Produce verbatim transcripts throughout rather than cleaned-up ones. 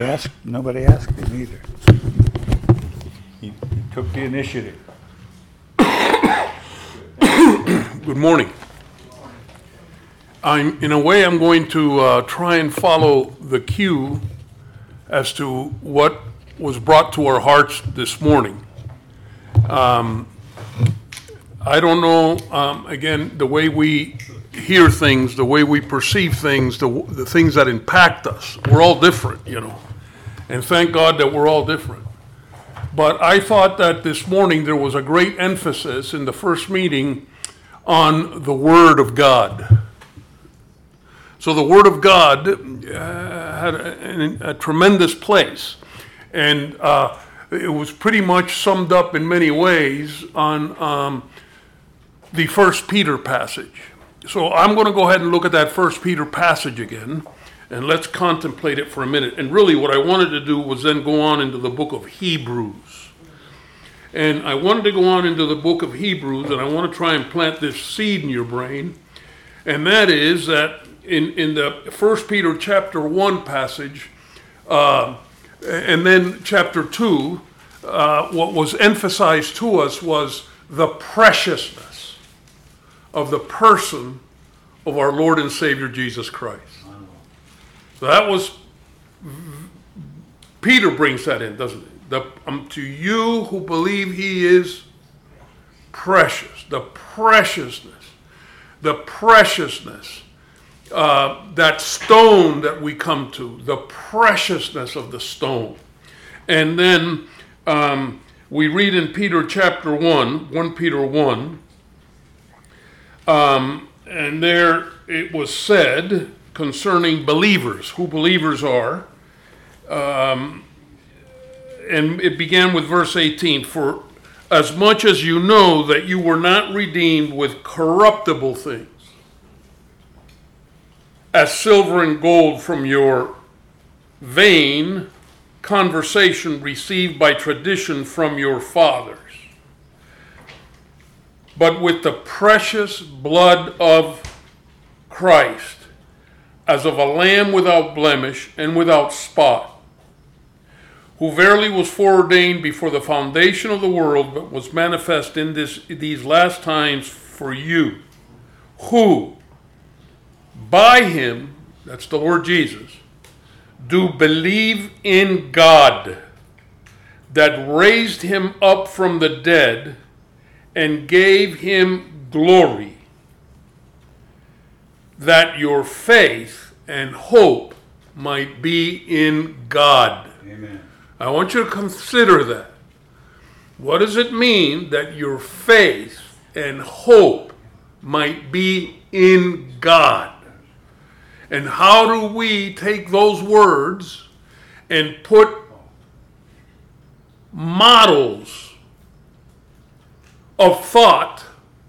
Ask, nobody asked him either. He, he took the initiative. Good morning. I'm, in a way, I'm going to uh, try and follow the cue as to what was brought to our hearts this morning. Um, I don't know, um, again, the way we hear things, the way we perceive things, the, the things that impact us. We're all different, you know, and thank God that we're all different. But I thought that this morning there was a great emphasis in the first meeting on the Word of God. So the Word of God uh, had a, a tremendous place, and uh, it was pretty much summed up in many ways on um, the First Peter passage. So I'm going to go ahead and look at that First Peter passage again, and let's contemplate it for a minute. And really what I wanted to do was then go on into the book of Hebrews. And I wanted to go on into the book of Hebrews, and I want to try and plant this seed in your brain. And that is that in, in the First Peter chapter one passage, uh, and then chapter two, uh, what was emphasized to us was the preciousness of the person of our Lord and Savior Jesus Christ. So that was, Peter brings that in, doesn't it? The, um, to you who believe he is precious, the preciousness, the preciousness, uh, that stone that we come to, the preciousness of the stone. And then um, we read in Peter chapter one, First Peter one, um, and there it was said concerning believers, who believers are, um, and it began with verse eighteen, for as much as you know that you were not redeemed with corruptible things, as silver and gold from your vain conversation received by tradition from your fathers, but with the precious blood of Christ, as of a lamb without blemish and without spot, who verily was foreordained before the foundation of the world, but was manifest in this, these last times for you, who by him, that's the Lord Jesus, do believe in God, that raised him up from the dead and gave him glory, that your faith and hope might be in God. Amen. I want you to consider that. What does it mean that your faith and hope might be in God? And how do we take those words and put models of thought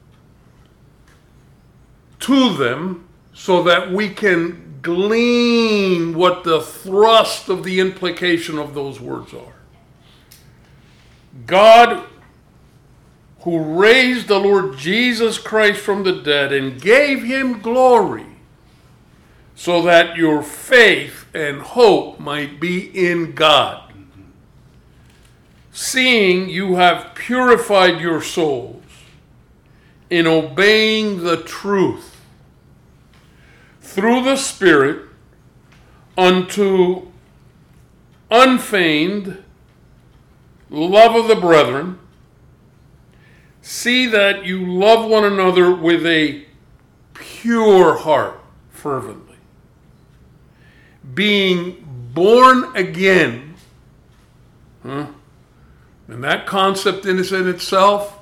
to them so that we can glean what the thrust of the implication of those words are? God, who raised the Lord Jesus Christ from the dead and gave him glory, so that your faith and hope might be in God, seeing you have purified your souls in obeying the truth through the Spirit unto unfeigned love of the brethren. See that you love one another with a pure heart fervently, being born again. Huh? And that concept in itself,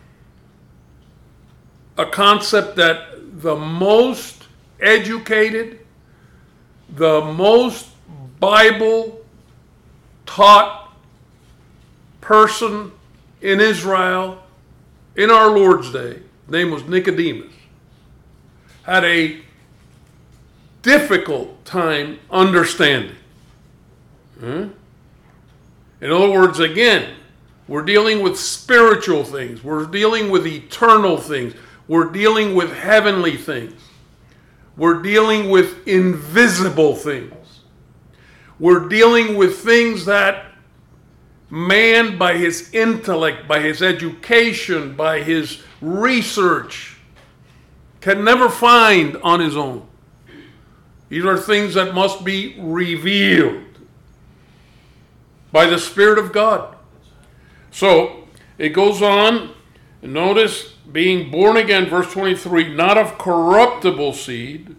a concept that the most educated, the most Bible taught person in Israel in our Lord's day, name was Nicodemus, had a difficult time understanding. Hmm? In other words, again, we're dealing with spiritual things. We're dealing with eternal things. We're dealing with heavenly things. We're dealing with invisible things. We're dealing with things that man, by his intellect, by his education, by his research, can never find on his own. These are things that must be revealed by the Spirit of God. So it goes on, and notice, being born again, verse twenty-three, not of corruptible seed,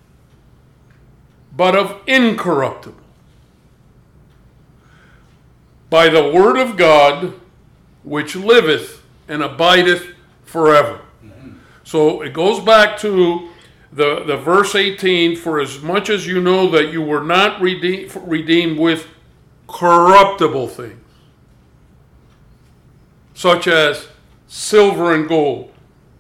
but of incorruptible, by the word of God, which liveth and abideth forever. Mm-hmm. So it goes back to the, the verse eighteen, for as much as you know that you were not redeemed, redeemed with corruptible things, such as silver and gold,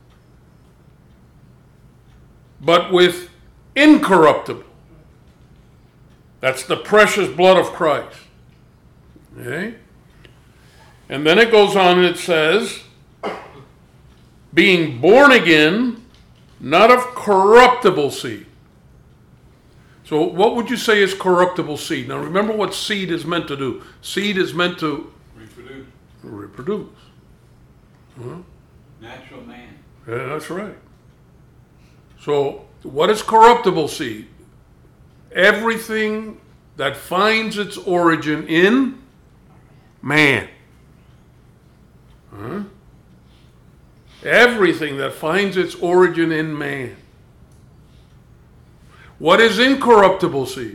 but with incorruptible. That's the precious blood of Christ. Okay? And then it goes on and it says, being born again, not of corruptible seed. So what would you say is corruptible seed? Now remember what seed is meant to do. Seed is meant to Reproduce. reproduce. Huh? Natural man. Yeah, that's right. So what is corruptible seed? Everything that finds its origin in man. Huh? Everything that finds its origin in man. What is incorruptible seed?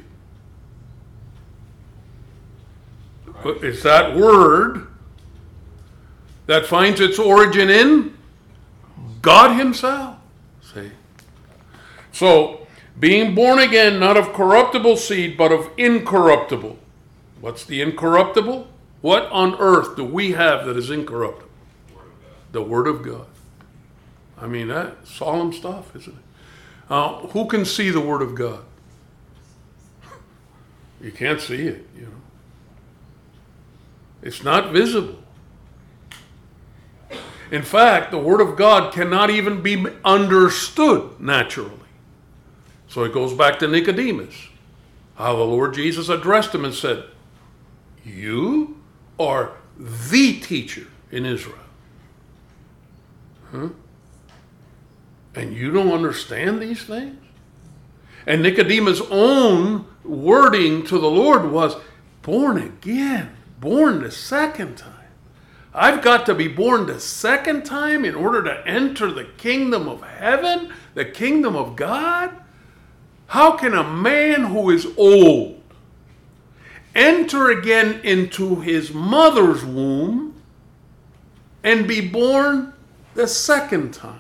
Right. It's that word that finds its origin in God himself. See? So, being born again, not of corruptible seed, but of incorruptible. What's the incorruptible? What on earth do we have that is incorruptible? Word the Word of God. I mean, that's solemn stuff, isn't it? Uh, who can see the Word of God? You can't see it, you know. It's not visible. In fact, the Word of God cannot even be understood naturally. So it goes back to Nicodemus, how the Lord Jesus addressed him and said, you are the teacher in Israel. Huh? And you don't understand these things? And Nicodemus' own wording to the Lord was, born again, born the second time. I've got to be born the second time in order to enter the kingdom of heaven, the kingdom of God? How can a man who is old enter again into his mother's womb and be born the second time?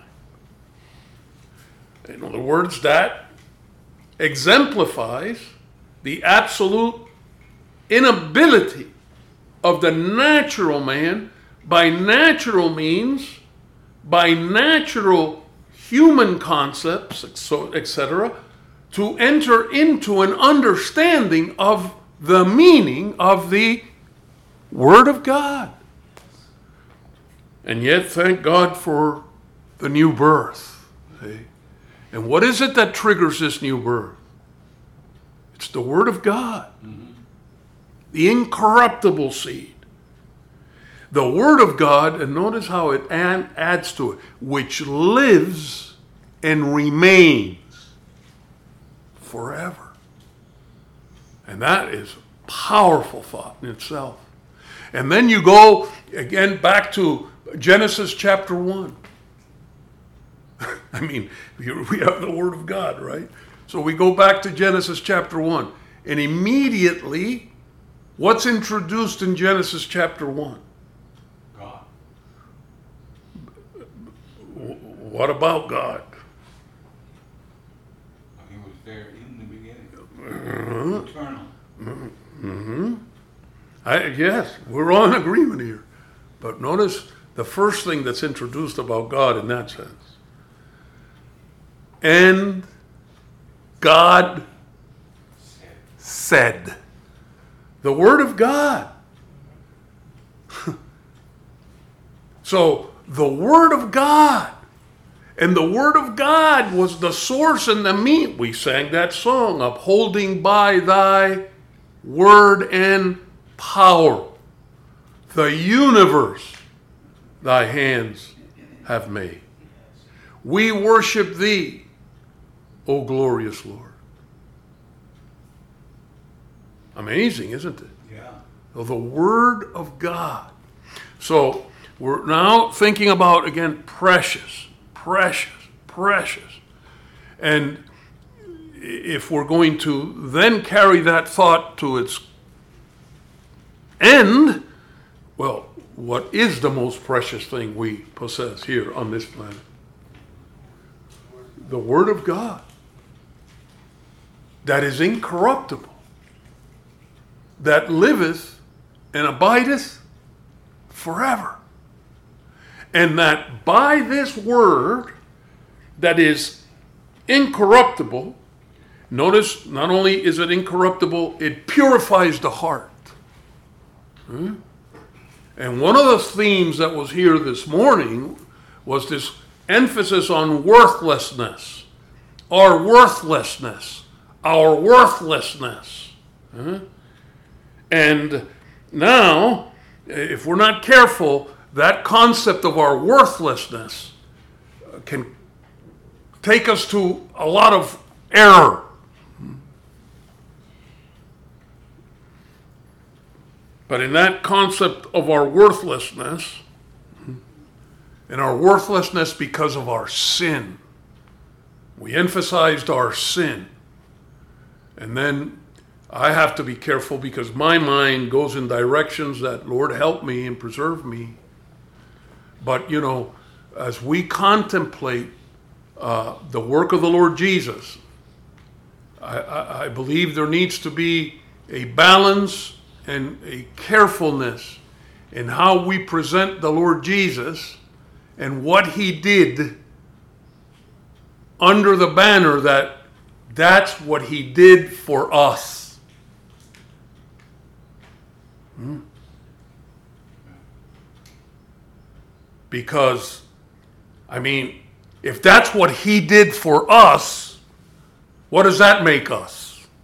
In other words, that exemplifies the absolute inability of the natural man, by natural means, by natural human concepts, et cetera, to enter into an understanding of the meaning of the Word of God. And yet, thank God for the new birth. See? And what is it that triggers this new birth? It's the Word of God. Mm-hmm. The incorruptible seed. The Word of God, and notice how it adds to it, which lives and remains forever. And that is a powerful thought in itself. And then you go again back to Genesis chapter one. I mean, we have the Word of God, right? So we go back to Genesis chapter one. And immediately, what's introduced in Genesis chapter one? God. What about God? He was there in the beginning. Mm-hmm. Eternal. Mm-hmm. I, yes, we're all in agreement here. But notice the first thing that's introduced about God in that sense. And God said. said. The Word of God. So, the Word of God. And the Word of God was the source and the meat. We sang that song, upholding by thy word and power. The universe thy hands have made. We worship thee, O glorious Lord. Amazing, isn't it? Yeah. The word of God. So we're now thinking about, again, precious, precious, precious. And if we're going to then carry that thought to its end, well, what is the most precious thing we possess here on this planet? The Word of God. That is incorruptible. That liveth and abideth forever. And that by this Word that is incorruptible, notice not only is it incorruptible, it purifies the heart. Hmm? And one of the themes that was here this morning was this emphasis on worthlessness. Our worthlessness. Our worthlessness. Hmm? And now, if we're not careful, that concept of our worthlessness can take us to a lot of error. But in that concept of our worthlessness, and our worthlessness because of our sin, we emphasized our sin. And then I have to be careful because my mind goes in directions that, Lord, help me and preserve me. But, you know, as we contemplate uh, the work of the Lord Jesus, I, I, I believe there needs to be a balance and a carefulness in how we present the Lord Jesus and what he did under the banner that that's what he did for us. Hmm. Because, I mean, if that's what he did for us, what does that make us?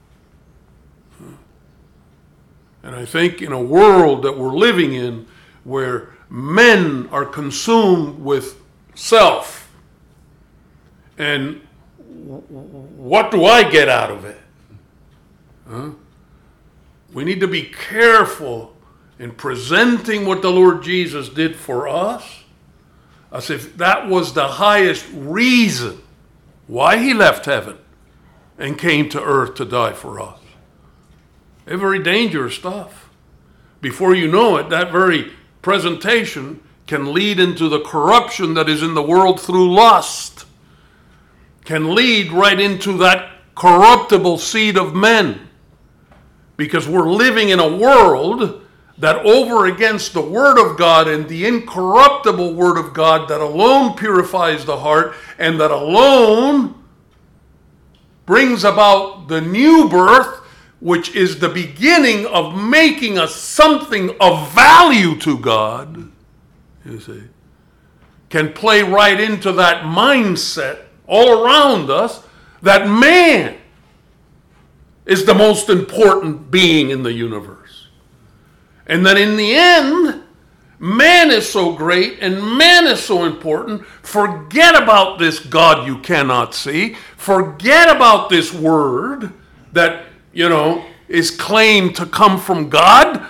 And I think in a world that we're living in where men are consumed with self, and w- what do I get out of it? Huh? We need to be careful in presenting what the Lord Jesus did for us as if that was the highest reason why he left heaven and came to earth to die for us. It's very dangerous stuff. Before you know it, that very presentation can lead into the corruption that is in the world through lust. Can lead right into that corruptible seed of men. Because we're living in a world that over against the Word of God and the incorruptible Word of God that alone purifies the heart and that alone brings about the new birth, which is the beginning of making us something of value to God, you see, can play right into that mindset all around us that man is the most important being in the universe. And that in the end, man is so great and man is so important, forget about this God you cannot see, forget about this word that you know, is claimed to come from God.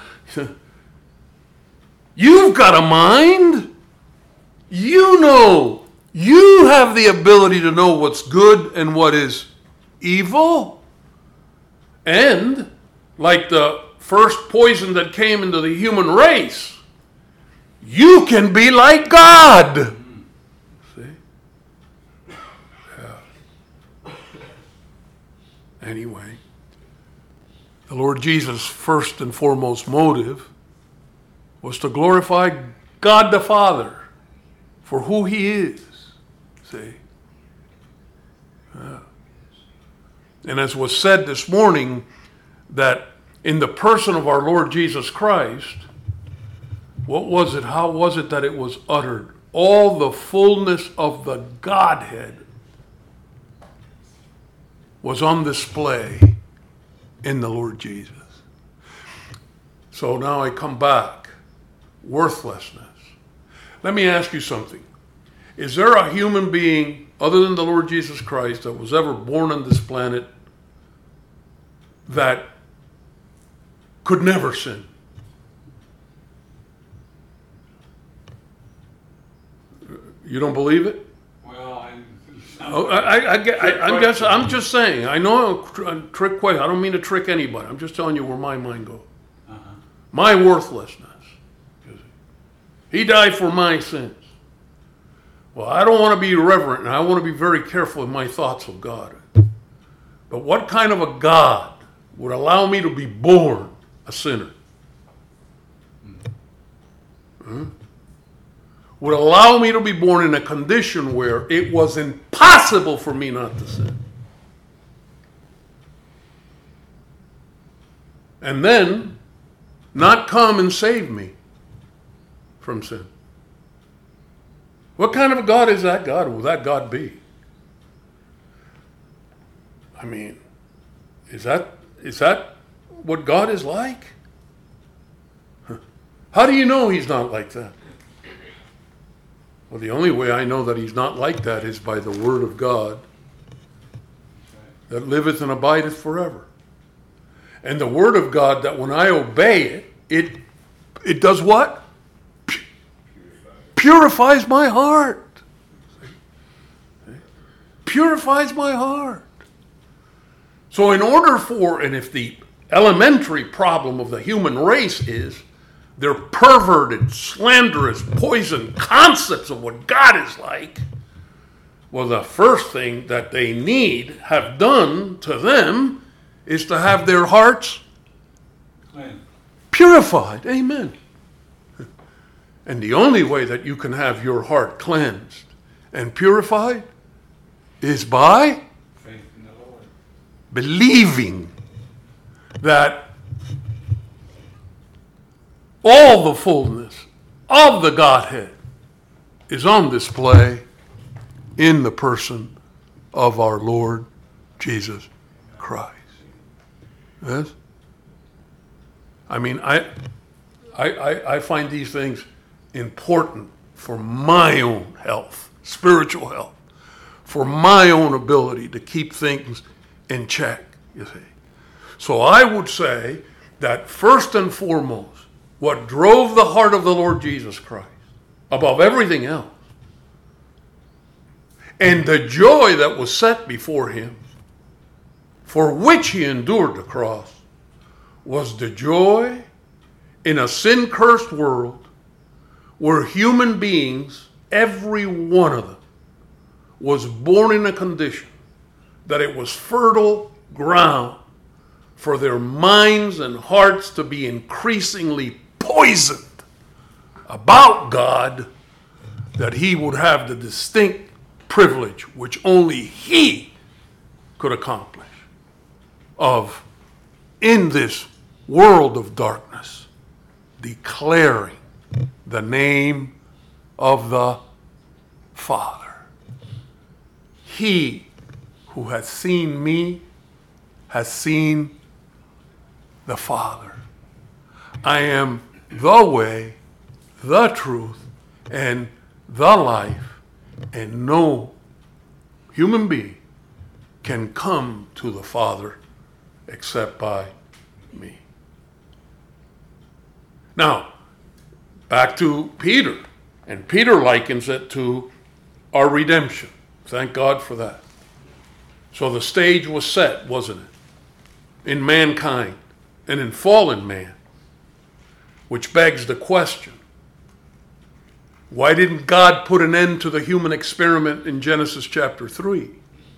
You've got a mind. You know. You have the ability to know what's good and what is evil. And, like the first poison that came into the human race, you can be like God. See? Yeah. Anyway. The Lord Jesus' first and foremost motive was to glorify God the Father for who he is. See? Yeah. And as was said this morning, that in the person of our Lord Jesus Christ, what was it? How was it that it was uttered? All the fullness of the Godhead was on display in the Lord Jesus. So now I come back. Worthlessness. Let me ask you something. Is there a human being other than the Lord Jesus Christ that was ever born on this planet that could never sin? You don't believe it? Well, I, Oh, I, I, I, get- I, I guess I'm just saying. I know a, tr- a trick question. I don't mean to trick anybody. I'm just telling you where my mind goes. uh-huh. My worthlessness. He died for my sins. Well, I don't want to be irreverent, and I want to be very careful in my thoughts of God. But what kind of a God would allow me to be born a sinner? Hmm? Would allow me to be born in a condition where it was impossible for me not to sin. And then not come and save me from sin. What kind of a God is that God? Will that God be? I mean, is that is that what God is like? Huh. How do you know he's not like that? Well, the only way I know that he's not like that is by the word of God that liveth and abideth forever. And the word of God that when I obey it, it it does what? Purifies my heart. Purifies my heart. So in order for, and if the elementary problem of the human race is their perverted, slanderous, poisoned concepts of what God is like, well, the first thing that they need have done to them is to have their hearts Clean. purified. Amen. And the only way that you can have your heart cleansed and purified is by Faith in the Lord. believing that all the fullness of the Godhead is on display in the person of our Lord Jesus Christ. Yes? I mean, I, I, I, I find these things important for my own health, spiritual health, for my own ability to keep things in check, you see. So I would say that first and foremost, what drove the heart of the Lord Jesus Christ above everything else, and the joy that was set before him, for which he endured the cross, was the joy in a sin-cursed world where human beings, every one of them, was born in a condition that it was fertile ground for their minds and hearts to be increasingly poisoned about God, that he would have the distinct privilege, which only he could accomplish, of, in this world of darkness, declaring the name of the Father. He who has seen me has seen the Father. I am the way, the truth, and the life, and no human being can come to the Father except by me. Now, back to Peter. And Peter likens it to our redemption. Thank God for that. So the stage was set, wasn't it? In mankind and in fallen man. Which begs the question, why didn't God put an end to the human experiment in Genesis chapter three?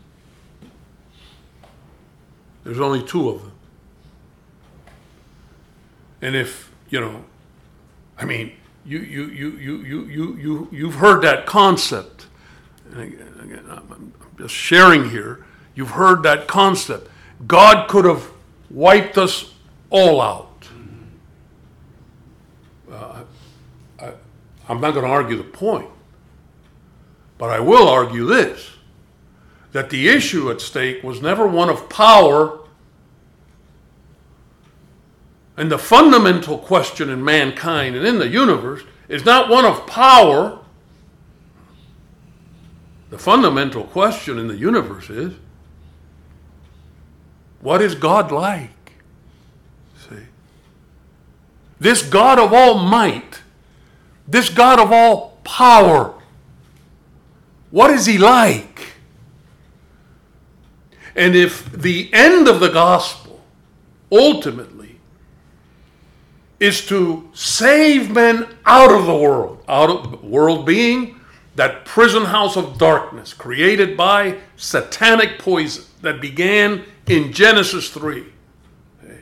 There's only two of them. And if, you know, I mean, you you you you you you you you've heard that concept. And again, again, I'm just sharing here. You've heard that concept. God could have wiped us all out. Uh, I, I'm not going to argue the point, but I will argue this: that the issue at stake was never one of power And the fundamental question in mankind and in the universe is not one of power. The fundamental question in the universe is, what is God like? See? This God of all might, this God of all power, what is he like? And if the end of the gospel, ultimately, is to save men out of the world, out of the world being that prison house of darkness created by satanic poison that began in Genesis three. Okay.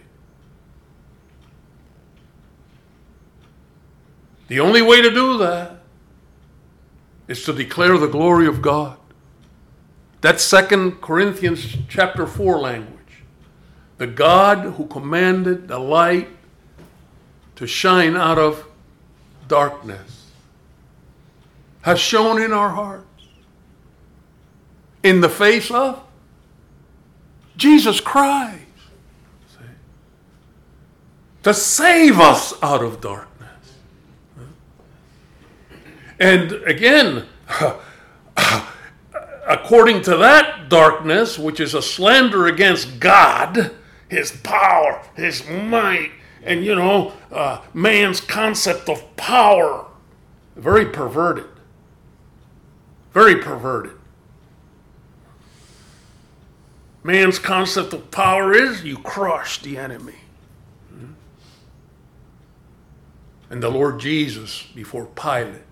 The only way to do that is to declare the glory of God. That's Second Corinthians chapter four language. The God who commanded the light to shine out of darkness has shone in our hearts in the face of Jesus Christ, see, to save us out of darkness. And again, according to that darkness, which is a slander against God, his power, his might, and, you know, uh, man's concept of power, very perverted. Very perverted. Man's concept of power is you crush the enemy. And the Lord Jesus before Pilate.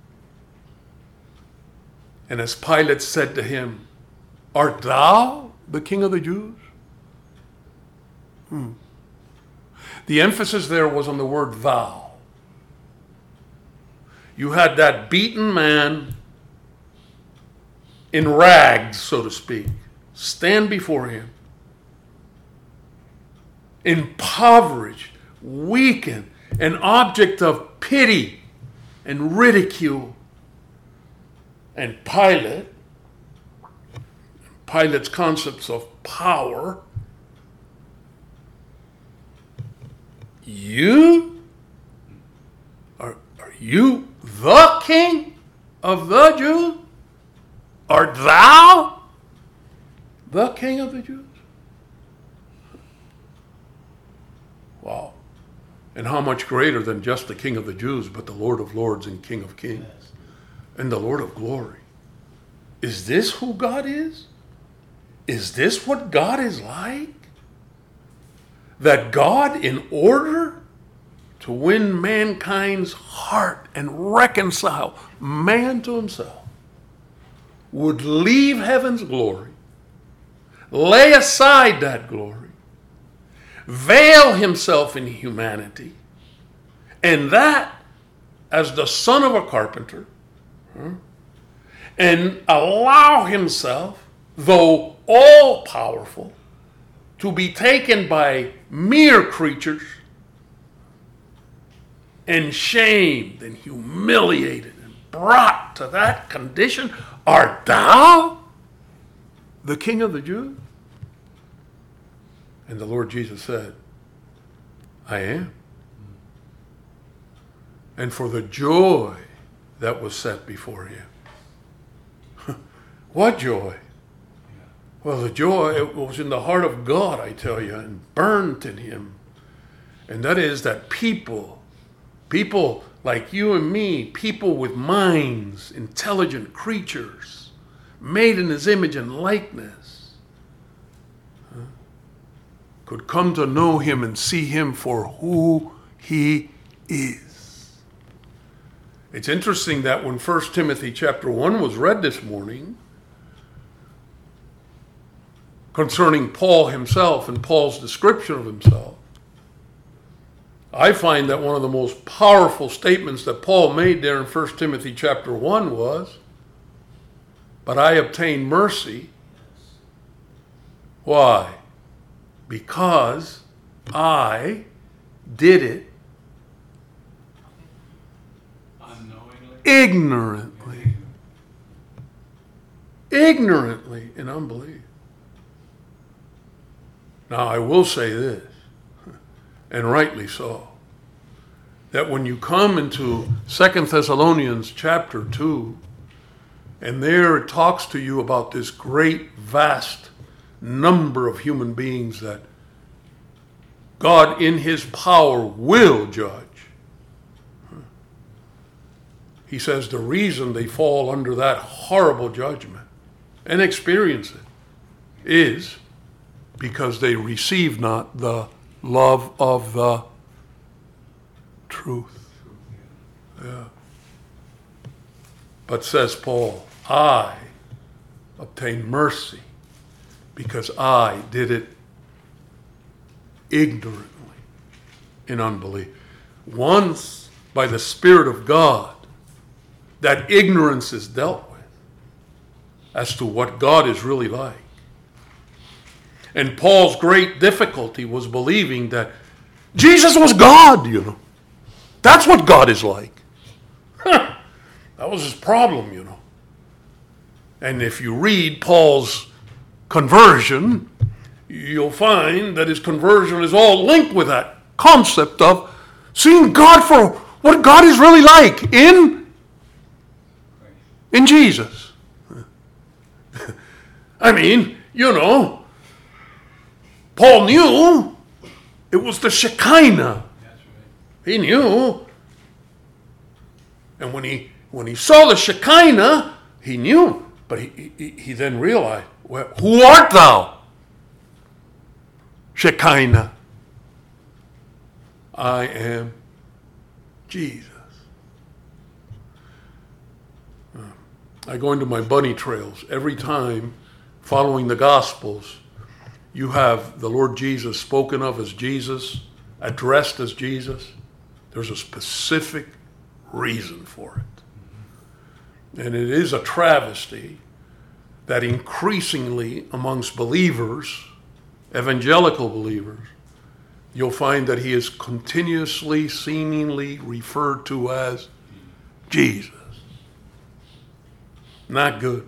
And as Pilate said to him, art thou the King of the Jews? Hmm. The emphasis there was on the word thou. You had that beaten man in rags, so to speak, stand before him, impoverished, weakened, an object of pity and ridicule. And Pilate, Pilate's concepts of power, you? Are, are you the King of the Jews? Art thou the King of the Jews? Wow. And how much greater than just the King of the Jews, but the Lord of Lords and King of Kings, yes, and the Lord of Glory. Is this who God is? Is this what God is like? That God, in order to win mankind's heart and reconcile man to himself, would leave heaven's glory, lay aside that glory, veil himself in humanity, and that as the son of a carpenter, huh, and allow himself, though all-powerful, to be taken by mere creatures and shamed and humiliated and brought to that condition. Art thou the King of the Jews? And the Lord Jesus said, I am. And for the joy that was set before him. What joy? Well, the joy was in the heart of God, I tell you, and burnt in him. And that is that people, people like you and me, people with minds, intelligent creatures, made in his image and likeness, huh, could come to know him and see him for who he is. It's interesting that when First Timothy chapter one was read this morning, concerning Paul himself and Paul's description of himself, I find that one of the most powerful statements that Paul made there in First Timothy chapter one was, but I obtained mercy. Why? Because I did it Unknowingly. ignorantly. Ignorantly in unbelief. Now, I will say this. and rightly so. That when you come into Second Thessalonians chapter two, and there it talks to you about this great, vast number of human beings that God in his power will judge. He says the reason they fall under that horrible judgment and experience it is because they receive not the love of the truth. Yeah. But says Paul, I obtained mercy because I did it ignorantly in unbelief. Once by the Spirit of God, that ignorance is dealt with as to what God is really like. And Paul's great difficulty was believing that Jesus was God, you know. That's what God is like. Huh. That was his problem, you know. And if you read Paul's conversion, you'll find that his conversion is all linked with that concept of seeing God for what God is really like in in Jesus. I mean, you know, Paul knew it was the Shekinah. He knew. And when he when he saw the Shekinah, he knew. But he, he, he then realized, well, who art thou? Shekinah. I am Jesus. I go into my bunny trails. Every time, following the Gospels, you have the Lord Jesus spoken of as Jesus, addressed as Jesus. There's a specific reason for it. And it is a travesty that increasingly amongst believers, evangelical believers, you'll find that he is continuously, seemingly referred to as Jesus. Not good.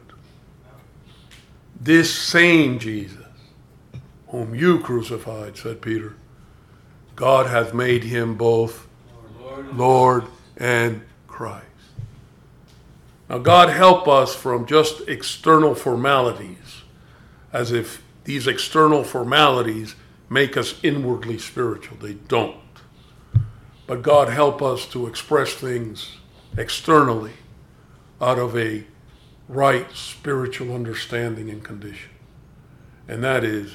This same Jesus, whom you crucified, said Peter, God hath made him both Lord, Lord and Christ. Now, God help us from just external formalities, as if these external formalities make us inwardly spiritual. They don't. But God help us to express things externally out of a right spiritual understanding and condition. And that is,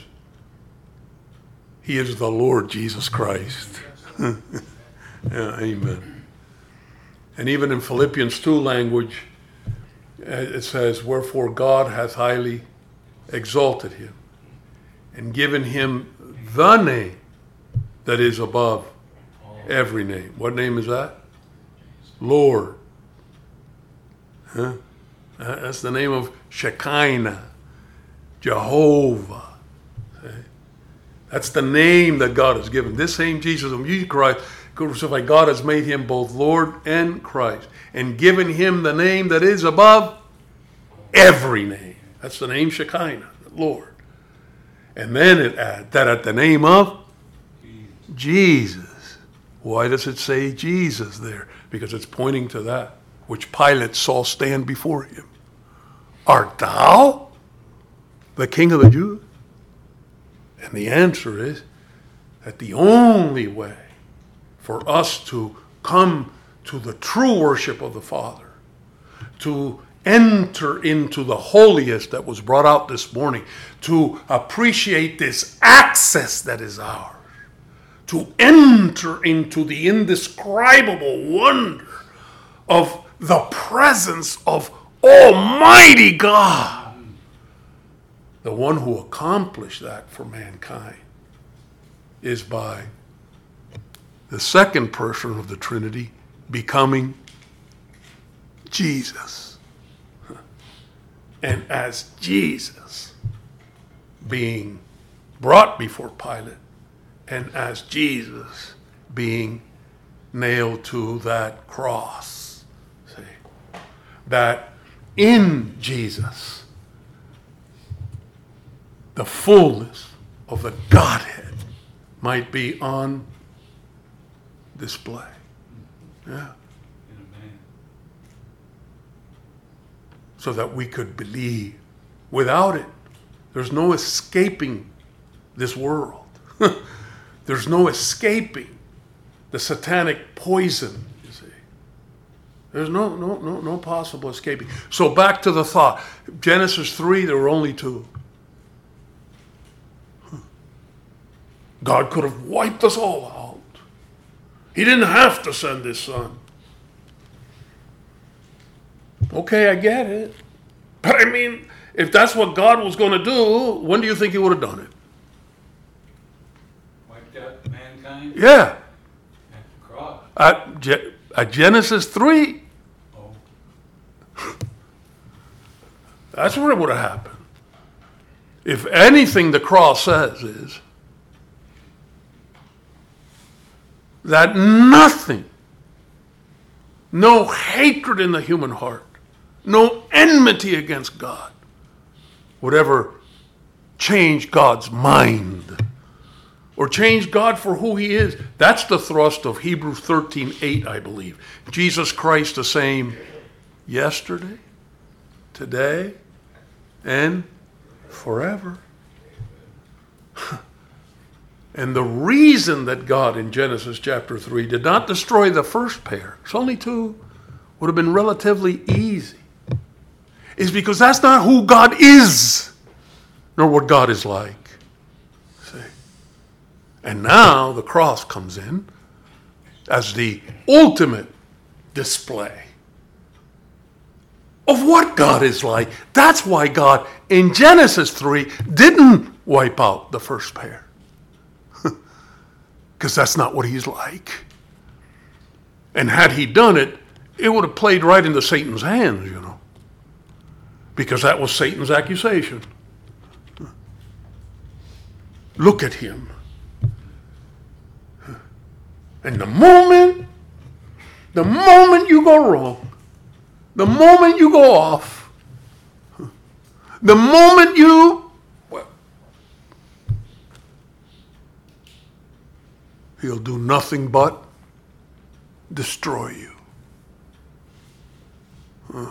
he is the Lord Jesus Christ. Yeah, amen. And even in Philippians two language, it says, wherefore God hath highly exalted him and given him the name that is above every name. What name is that? Lord. Huh? That's the name of Shekinah, Jehovah. Okay? That's the name that God has given. This same Jesus whom you Christ crucified, God has made him both Lord and Christ, and given him the name that is above every name. That's the name Shekinah, Lord. And then it adds that at the name of Jesus. Why does it say Jesus there? Because it's pointing to that which Pilate saw stand before him. Art thou the King of the Jews? And the answer is that the only way for us to come to the true worship of the Father, to enter into the holiest that was brought out this morning, to appreciate this access that is ours, to enter into the indescribable wonder of the presence of Almighty God, the one who accomplished that for mankind, is by the second person of the Trinity becoming Jesus. And as Jesus being brought before Pilate, and as Jesus being nailed to that cross, see, that in Jesus, the fullness of the Godhead might be on display. Yeah. In a man. So that we could believe. Without it, there's no escaping this world. There's no escaping the satanic poison, you see. There's no, no, no, no possible escaping. So back to the thought. Genesis three, there were only two. God could have wiped us all out. He didn't have to send his son. Okay, I get it. But I mean, if that's what God was going to do, when do you think he would have done it? Wiped out mankind Yeah. at the cross. At, Ge- at Genesis three, Oh, that's where it would have happened. If anything the cross says is that nothing, no hatred in the human heart, no enmity against God would ever change God's mind or change God for who he is. That's the thrust of Hebrews thirteen eight, I believe. Jesus Christ the same yesterday, today, and forever. And the reason that God in Genesis chapter three did not destroy the first pair, it's only two, would have been relatively easy, is because that's not who God is, nor what God is like. See? And now the cross comes in as the ultimate display of what God is like. That's why God in Genesis three didn't wipe out the first pair. Because that's not what he's like. And had he done it, it would have played right into Satan's hands, you know. Because that was Satan's accusation. Look at him. And the moment, the moment you go wrong, the moment you go off, the moment you, well, he'll do nothing but destroy you. Huh.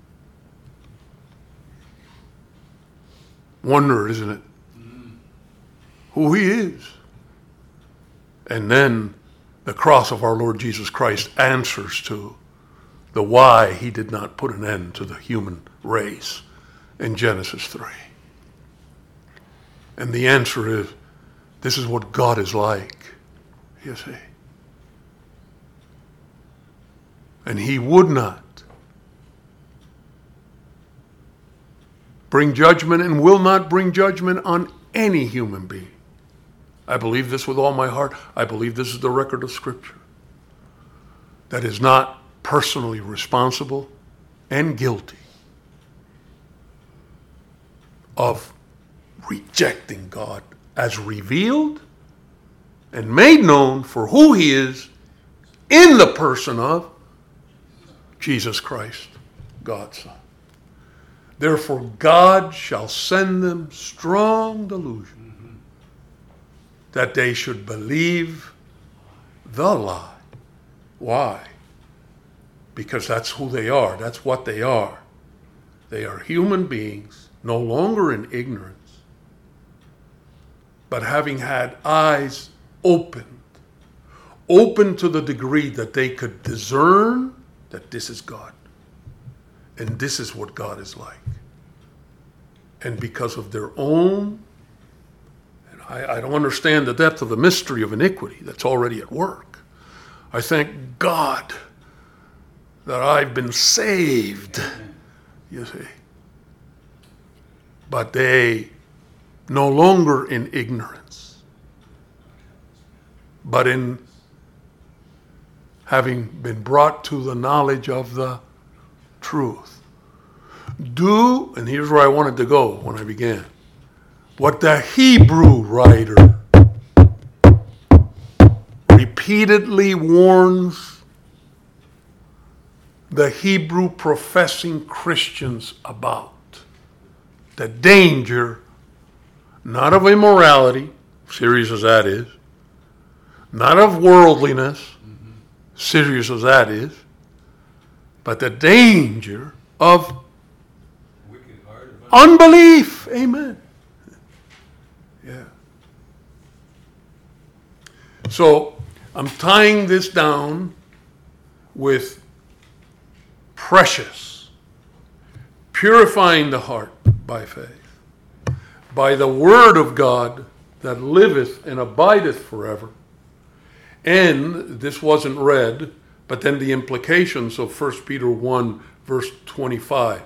Wonder, isn't it? Mm. Who he is. And then the cross of our Lord Jesus Christ answers to the why he did not put an end to the human race in Genesis three. And the answer is, this is what God is like, you see. And he would not bring judgment and will not bring judgment on any human being. I believe this with all my heart. I believe this is the record of Scripture. That is not personally responsible and guilty of rejecting God as revealed and made known for who he is in the person of Jesus Christ, God's Son. Therefore, God shall send them strong delusion that they should believe the lie. Why? Because that's who they are. That's what they are. They are human beings, no longer in ignorance, but having had eyes opened, open to the degree that they could discern that this is God. And this is what God is like. And because of their own, and I, I don't understand the depth of the mystery of iniquity that's already at work. I thank God that I've been saved, you see. But they no longer in ignorance, but in having been brought to the knowledge of the truth. Do, and here's where I wanted to go when I began, what the Hebrew writer repeatedly warns the Hebrew professing Christians about. The danger, not of immorality, serious as that is, not of worldliness, mm-hmm. serious as that is, but the danger of Wicked heart of un- unbelief. Amen. Yeah. So I'm tying this down with precious, purifying the heart by faith, by the word of God that liveth and abideth forever. And this wasn't read, but then the implications of First Peter one, verse twenty-five.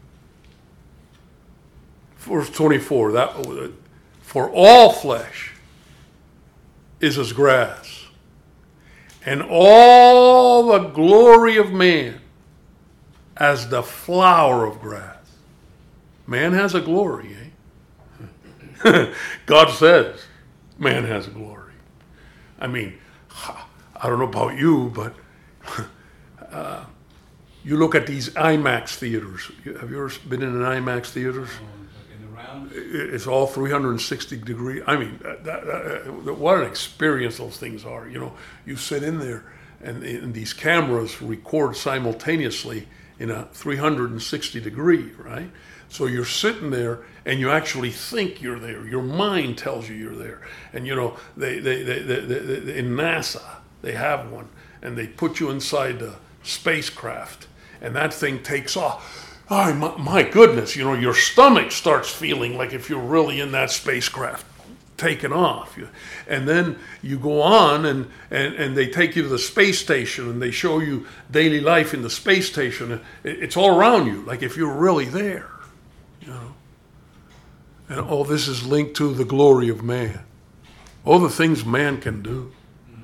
Verse twenty-four, that, for all flesh is as grass, and all the glory of man as the flower of grass. Man has a glory, eh? God says man has a glory. I mean, I don't know about you, but uh, you look at these IMAX theaters. Have you ever been in an IMAX theater? like in the round. It's all three hundred sixty degree. I mean, that, that, that, what an experience those things are. You know, you sit in there and, and these cameras record simultaneously in a three hundred sixty degree, right? So you're sitting there and you actually think you're there. Your mind tells you you're there. And you know, they, they, they, they, they, they in NASA, they have one, and they put you inside the spacecraft, and that thing takes off. Oh, my, my goodness, you know, your stomach starts feeling like if you're really in that spacecraft taking off. And then you go on and, and, and they take you to the space station and they show you daily life in the space station. It's all around you, like if you're really there, you know. And all this is linked to the glory of man. All the things man can do.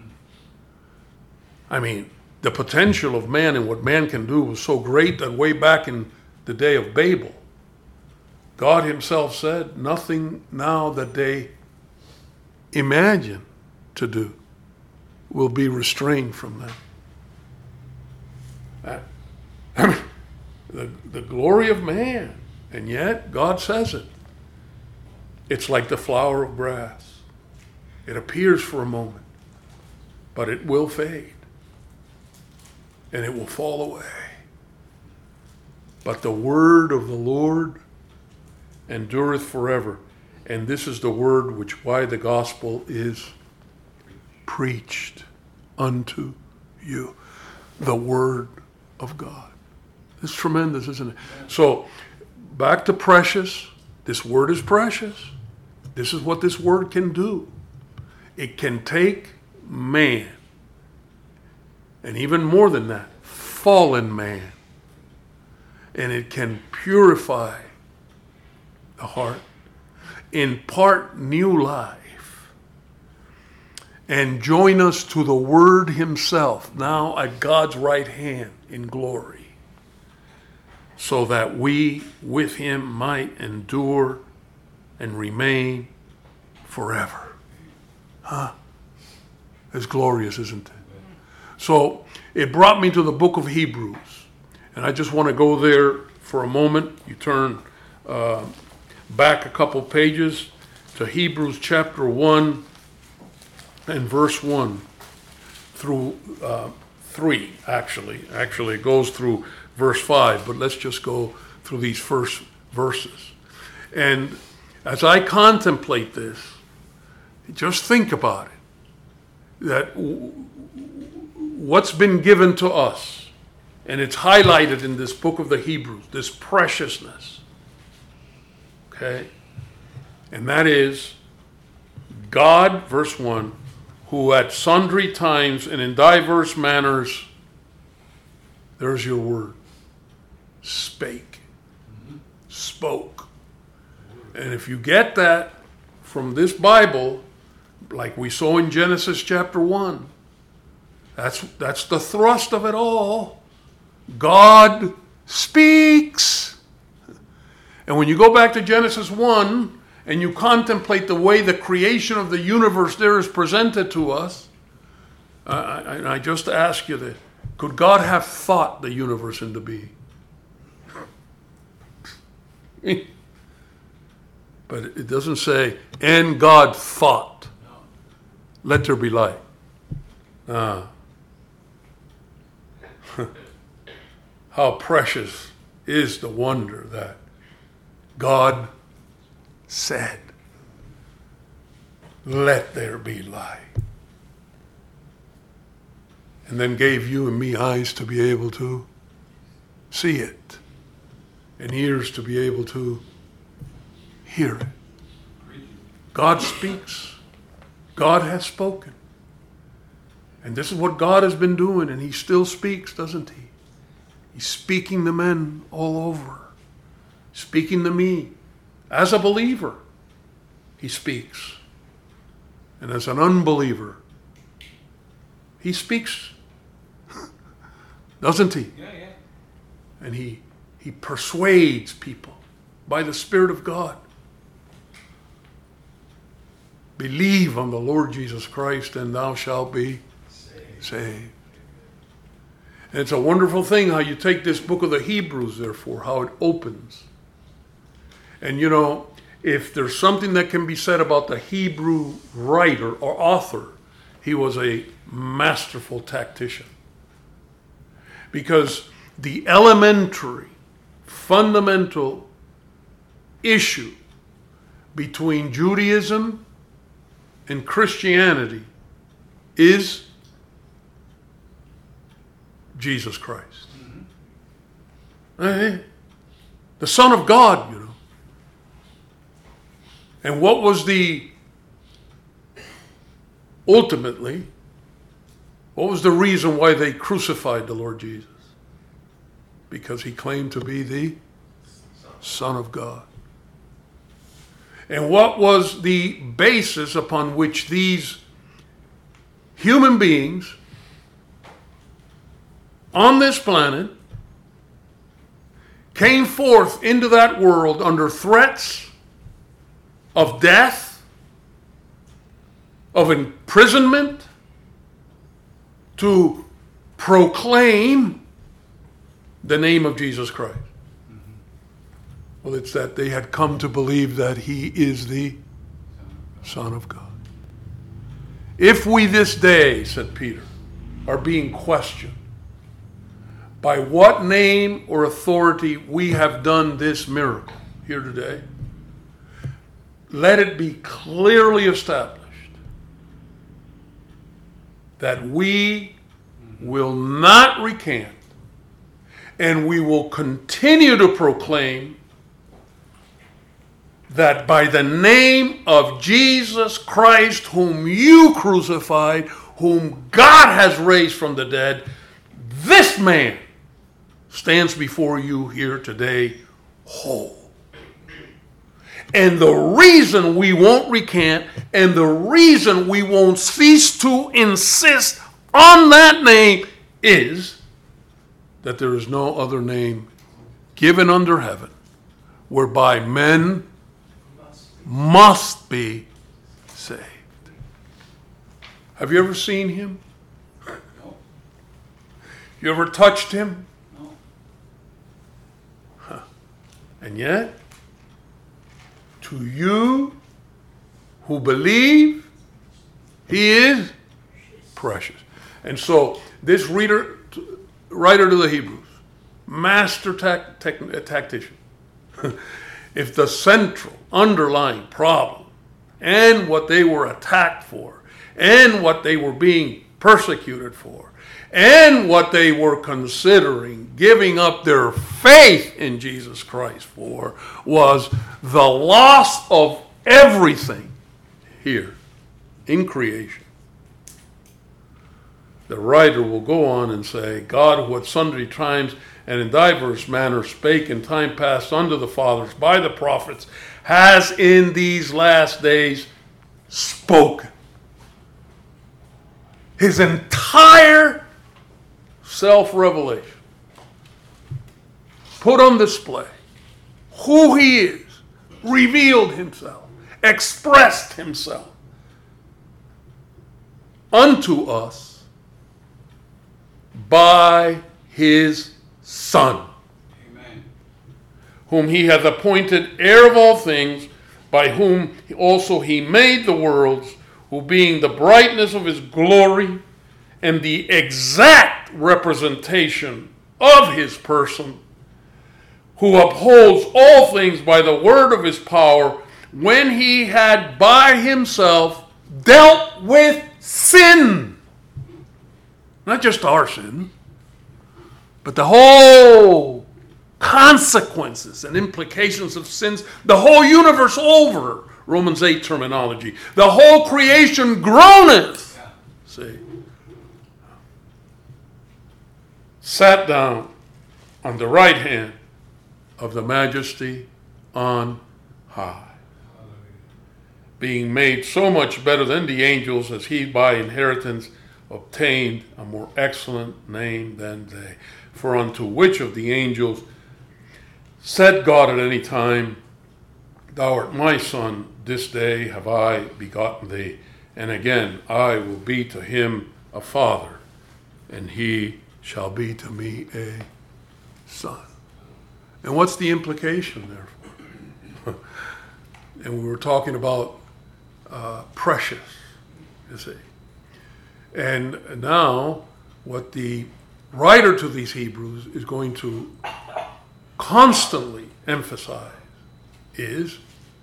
I mean, the potential of man and what man can do was so great that way back in the day of Babel, God himself said, nothing now that they imagine to do will be restrained from them. That, I mean, the, the glory of man, and yet God says it. It's like the flower of grass. It appears for a moment, but it will fade, and it will fall away. But the word of the Lord endureth forever. And this is the word which why the gospel is preached unto you. The word of God. It's tremendous, isn't it? So, back to precious. This word is precious. This is what this word can do. It can take man, and even more than that, fallen man, and it can purify the heart, impart new life, and join us to the Word himself, now at God's right hand in glory, so that we with him might endure and remain forever. Huh? It's glorious, isn't it? So it brought me to the book of Hebrews. And I just want to go there for a moment. You turn uh, back a couple pages to Hebrews chapter one and verse one through uh, three, actually. Actually, it goes through verse five, but let's just go through these first verses. And as I contemplate this, just think about it. That w- what's been given to us, and it's highlighted in this book of the Hebrews, this preciousness. Okay? And that is God, verse one, who at sundry times and in diverse manners, there's your word, spake, spoke. And if you get that from this Bible, like we saw in Genesis chapter one, that's, that's the thrust of it all. God speaks. And when you go back to Genesis one and you contemplate the way the creation of the universe there is presented to us, I, I, I just ask you that, could God have thought the universe into being? But it doesn't say, and God thought, let there be light. Ah. How precious is the wonder that God said, let there be light. And then gave you and me eyes to be able to see it, and ears to be able to hear it. God speaks. God has spoken. And this is what God has been doing, and he still speaks, doesn't he? He's speaking to men all over. Speaking to me. As a believer, he speaks. And as an unbeliever, he speaks. Doesn't he? Yeah, yeah. And he, he persuades people by the Spirit of God. Believe on the Lord Jesus Christ and thou shalt be saved. saved. And it's a wonderful thing how you take this book of the Hebrews, therefore, how it opens. And you know, if there's something that can be said about the Hebrew writer or author, he was a masterful tactician. Because the elementary, fundamental issue between Judaism and Christianity is Jesus Christ. Mm-hmm. The Son of God, you know. And what was the, ultimately, what was the reason why they crucified the Lord Jesus? Because he claimed to be the Son of God. And what was the basis upon which these human beings on this planet came forth into that world under threats of death, of imprisonment, to proclaim the name of Jesus Christ? Well, it's that they had come to believe that he is the Son of God. If we this day, said Peter, are being questioned by what name or authority we have done this miracle here today, let it be clearly established that we will not recant, and we will continue to proclaim that by the name of Jesus Christ, whom you crucified, whom God has raised from the dead, this man stands before you here today whole. And the reason we won't recant, and the reason we won't cease to insist on that name, is that there is no other name given under heaven whereby men must be saved. Have you ever seen him? No. You ever touched him? No. Huh. And yet, to you who believe, he is precious. And so, this reader, writer to the Hebrews, master tac, tac, tactician, if the central underlying problem and what they were attacked for and what they were being persecuted for and what they were considering giving up their faith in Jesus Christ for was the loss of everything here in creation, the writer will go on and say, God, who at sundry times and in diverse manners spake in time past unto the fathers by the prophets, has in these last days spoken. His entire self-revelation put on display who he is, revealed himself, expressed himself unto us by his Son, Amen. whom he hath appointed heir of all things, by whom also he made the worlds, who being the brightness of his glory and the exact representation of his person, who upholds all things by the word of his power, when he had by himself dealt with sin. Not just our sin, but the whole consequences and implications of sins, the whole universe over, Romans eight terminology. The whole creation groaneth. See? Sat down on the right hand of the majesty on high, being made so much better than the angels, as he by inheritance obtained a more excellent name than they. For unto which of the angels said God at any time, Thou art my son, this day have I begotten thee, and again I will be to him a father, and he shall be to me a son. And what's the implication there? And we were talking about uh, precious, you see. And now what the writer to these Hebrews is going to constantly emphasize is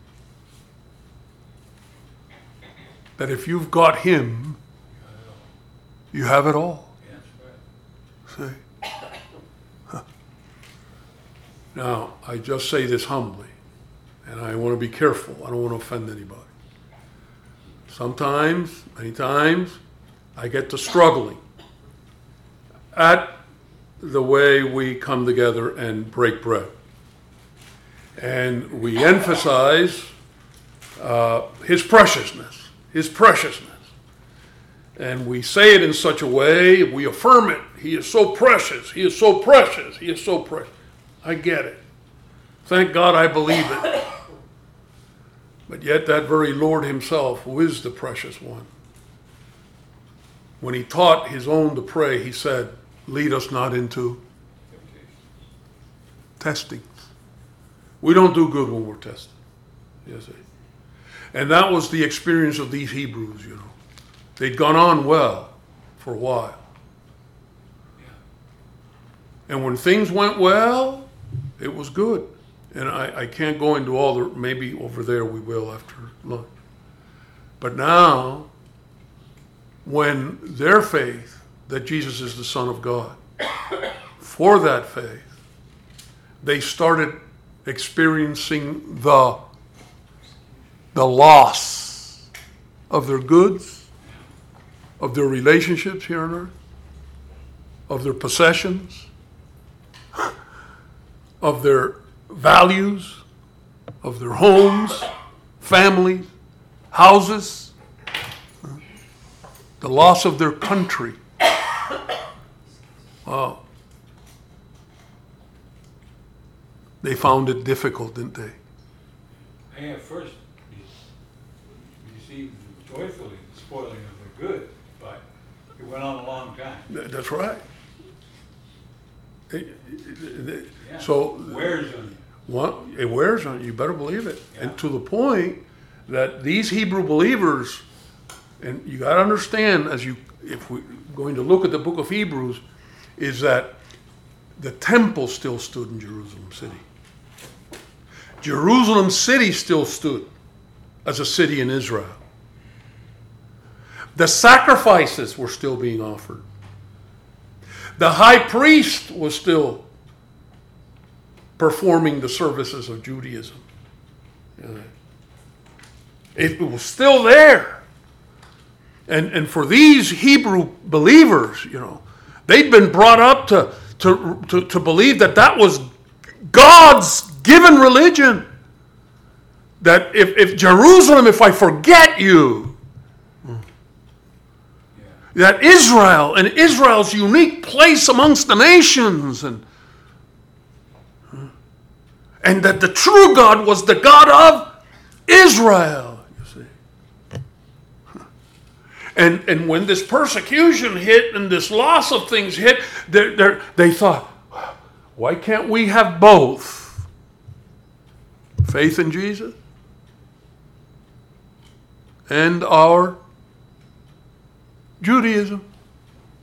that if you've got him, you have it all. See? Huh. Now, I just say this humbly, and I want to be careful. I don't want to offend anybody. Sometimes, many times, I get to struggling at the way we come together and break bread. And we emphasize uh, his preciousness, his preciousness. And we say it in such a way, we affirm it. He is so precious, he is so precious, he is so precious. I get it. Thank God I believe it. But yet that very Lord himself, who is the precious one, when he taught his own to pray, he said, lead us not into testing. We don't do good when we're tested. Yes, and that was the experience of these Hebrews, you know. They'd gone on well for a while. And when things went well, it was good. And I, I can't go into all the, maybe over there we will after lunch. But now, when their faith that Jesus is the Son of God, for that faith, they started experiencing the, the loss of their goods, of their relationships here on earth, of their possessions, of their values, of their homes, families, houses, the loss of their country. Wow. They found it difficult, didn't they? They at first received joyfully the spoiling of the good, but it went on a long time. That's right. It- it- it- Yeah. So Wears on you. what it wears on you. You better believe it. Yeah. And to the point that these Hebrew believers, and you got to understand, as you, if we're going to look at the book of Hebrews, is that the temple still stood in Jerusalem City. Jerusalem City still stood as a city in Israel. The sacrifices were still being offered. The high priest was still performing the services of Judaism. It was still there. And, and for these Hebrew believers, you know, they'd been brought up to, to, to, to believe that that was God's given religion. That if, if Jerusalem, if I forget you, that Israel and Israel's unique place amongst the nations, and and that the true God was the God of Israel, you see. And and when this persecution hit and this loss of things hit, they're, they're, they thought, why can't we have both? Faith in Jesus and our Judaism.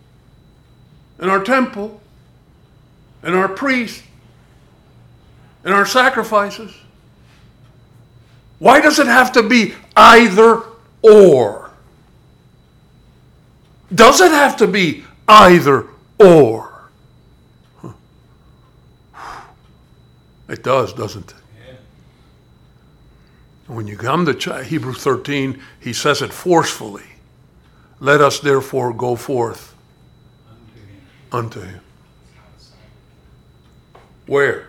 and our temple and our priests and our sacrifices. Why does it have to be either or? Does it have to be either or? Huh. It does, doesn't it? Yeah. When you come to Hebrews thirteen, he says it forcefully. Let us therefore go forth Unto him. unto him. Where?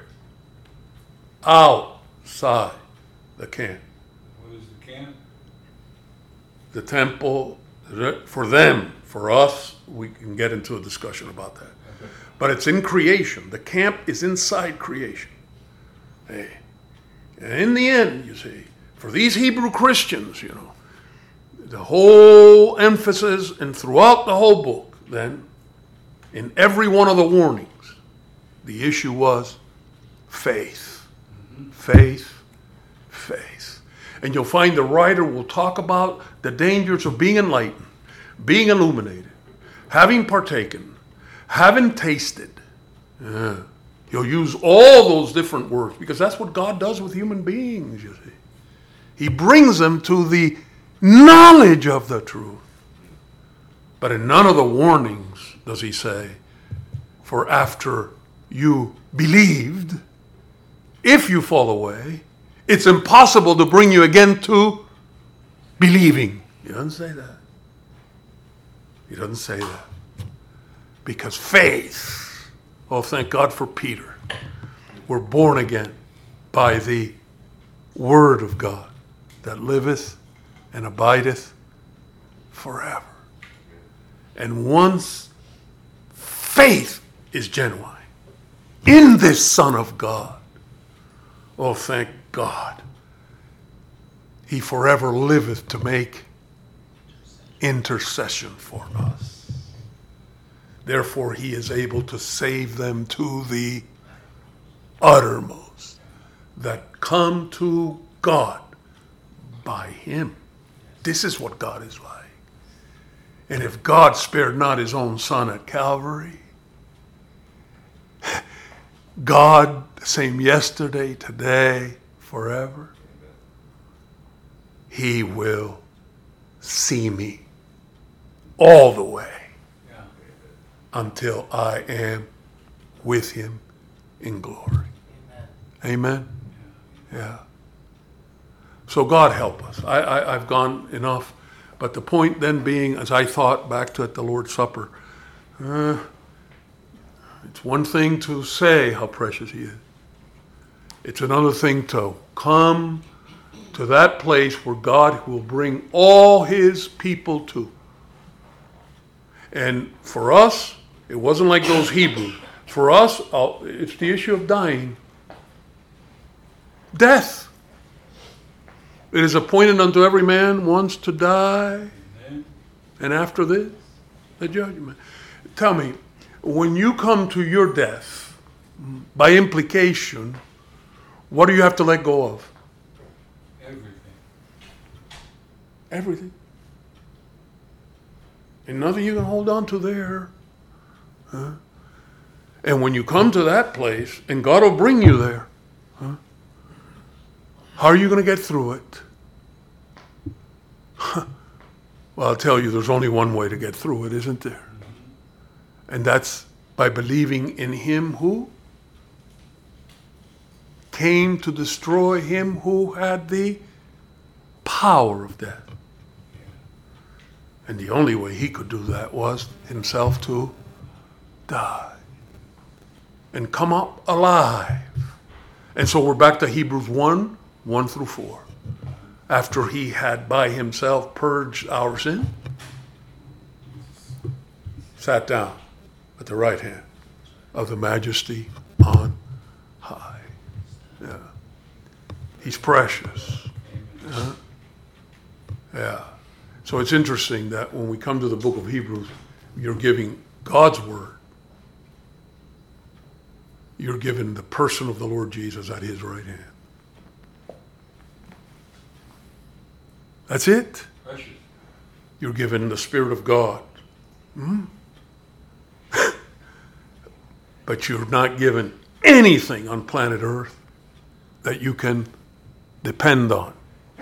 Outside the camp. What is the camp? The temple, for them, for us, we can get into a discussion about that. Okay. But it's in creation. The camp is inside creation. Hey. And in the end, you see, for these Hebrew Christians, you know, the whole emphasis and throughout the whole book, then, in every one of the warnings, the issue was faith. Mm-hmm. Faith, faith. And you'll find the writer will talk about the dangers of being enlightened, being illuminated, having partaken, having tasted. Yeah. He'll use all those different words because that's what God does with human beings, you see. He brings them to the knowledge of the truth. But in none of the warnings does he say, for after you believed, if you fall away, it's impossible to bring you again to believing. He doesn't say that. He doesn't say that. Because faith, oh, thank God for Peter. We're born again by the word of God that liveth and abideth forever. And once faith is genuine in this Son of God, oh, thank God, he forever liveth to make intercession for us. Therefore, he is able to save them to the uttermost that come to God by him. This is what God is like. And if God spared not his own Son at Calvary, God, the same yesterday, today, forever, he will see me all the way Yeah. until I am with him in glory. Amen? Yeah. So God help us. I, I, I've gone enough. But the point then being, as I thought back to at the Lord's Supper, uh, it's one thing to say how precious he is. It's another thing to come to that place where God will bring all his people to. And for us, it wasn't like those Hebrews. For us, uh, it's the issue of dying. Death. It is appointed unto every man once to die, Amen. and after this, the judgment. Tell me, when you come to your death, by implication, what do you have to let go of? Everything. Everything. And nothing you can hold on to there. Huh? And when you come to that place, and God will bring you there, huh? How are you going to get through it? Well, I'll tell you, there's only one way to get through it, isn't there? And that's by believing in him who came to destroy him who had the power of death. And the only way he could do that was himself to die and come up alive. And so we're back to Hebrews one, one through four. After he had by himself purged our sin, sat down at the right hand of the majesty on high. Yeah. He's precious. Yeah. Yeah. So it's interesting that when we come to the book of Hebrews, you're giving God's word. You're given the person of the Lord Jesus at his right hand. That's it. Precious. You're given the Spirit of God. Hmm? but you're not given anything on planet Earth that you can depend on.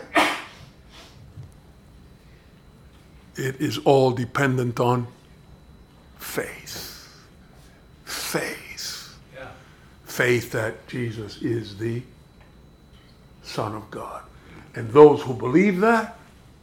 It is all dependent on faith. Faith. Yeah. Faith that Jesus is the Son of God. And those who believe that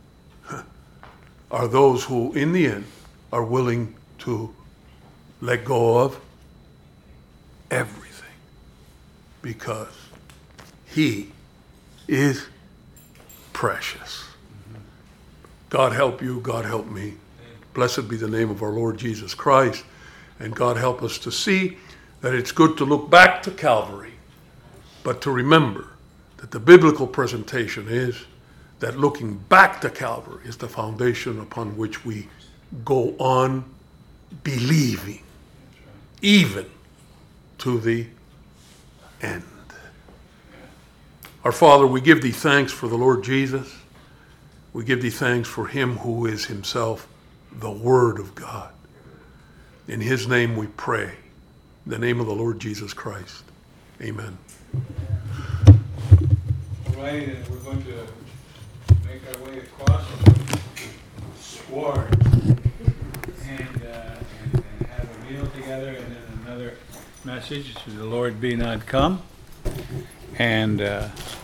are those who, in the end, are willing to let go of everything because he is precious. God help you, God help me. Blessed be the name of our Lord Jesus Christ. And God help us to see that it's good to look back to Calvary, but to remember that the biblical presentation is that looking back to Calvary is the foundation upon which we go on believing, even to the end. Our Father, we give thee thanks for the Lord Jesus. We give thee thanks for him who is himself the Word of God. In his name we pray. In the name of the Lord Jesus Christ. Amen. All right, and we're going to make our way across the sward and, uh, and, and have a meal together, and then another message, to the Lord be not come. And uh,